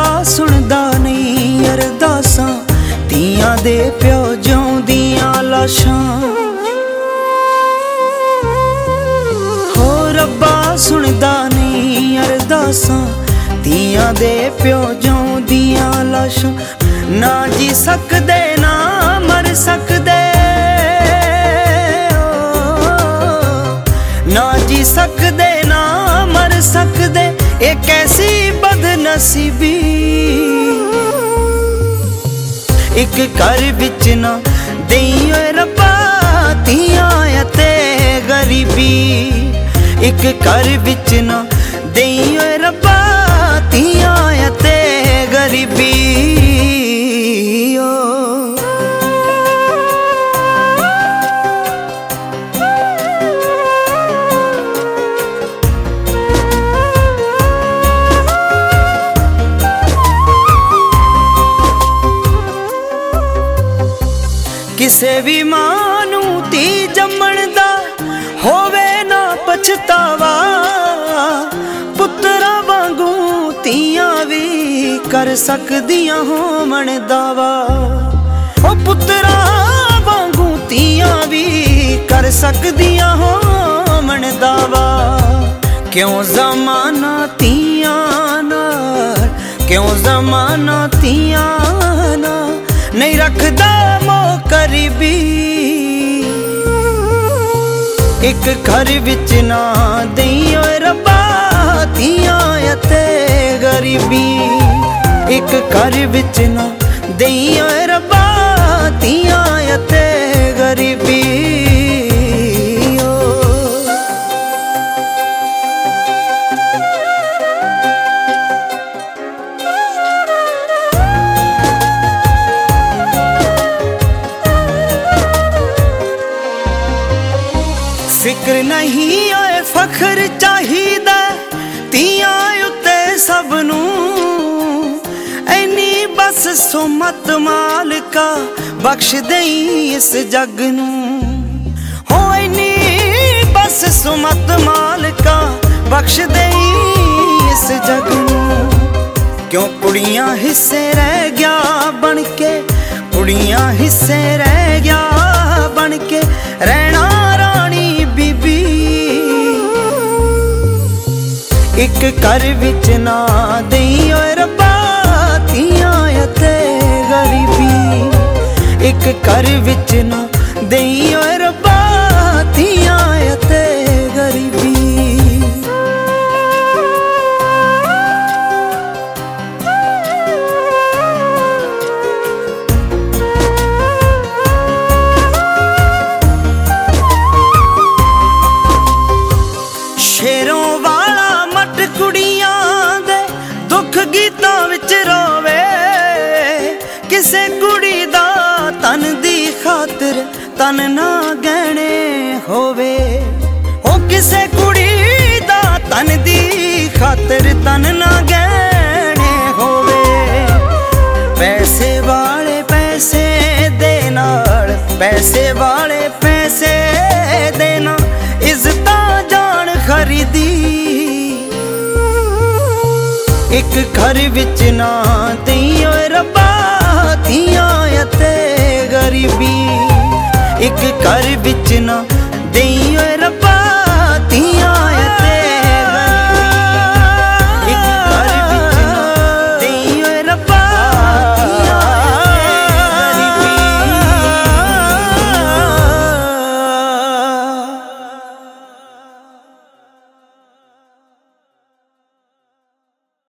सुनदा नहीं अरदासां धीआं दे प्यो जिउंदियां लाशां। हो रब्बा सुनदा नहीं अरदासां धीआं दे प्यो जिउंदियां लाशां। ना जी सकदे ना मर सकदे, ना जी सकदे ना मर सकदे, ये कैसी बदनसीबी। एक घर विच ना देई ओए रब्बा धीआं ते गरीबी। एक घर विच ना देई ओए रब्बा धीआं ते गरीबी। किसे भी मां नूं धी जम्मण दा होवे ना पछतावा, पुत्तरा वांगू धीआं भी कर सकदियां होवण दावा। ओ पुत्तरा वांगू धीआं भी कर सकदियां होवण दावा। क्यों ज़माना धीआं नाल, क्यों ज़माना धीआं नाल नहीं रखदा करीबी। एक घर विच ना देई ओए रब्बा धीआं ते गरीबी। एक घर विच ना देई ओए रब्बा धीआं ते गरीबी। फिक्र नहीं ओए फखर चाहिदा धीआं उत्ते सबनू। ऐनी बस सुमत मालिका बख्श देई इस जग नू। हो ऐनी बस सुमत मालिका बख्श देई इस जग नू। क्यों कुड़ियां हिस्से रह गया बन के, कुड़ियां हिस्से रह गया बन के रहना बीबी। एक घर विच ना देई ओए रब्बा धीआं ते गरीबी। एक घर विच ना देई ओए रब्बा धीआं ते गरीबी। शेरों वाला मट कुड़ियां दे दुख गीतां विच रोवे। किसे कुड़ी दा तन दी खातिर तन ना गहने होवे। ओ किसे कुड़ी दा तन दी खातिर तन ना गहने होवे। पैसे वाले पैसे दे नाल, पैसे वाले पैसे दे नाल इज्जतां खरीदी। एक घर विच ना देई ओए रब्बा धीआं ते गरीबी। एक घर विच ना देई ओए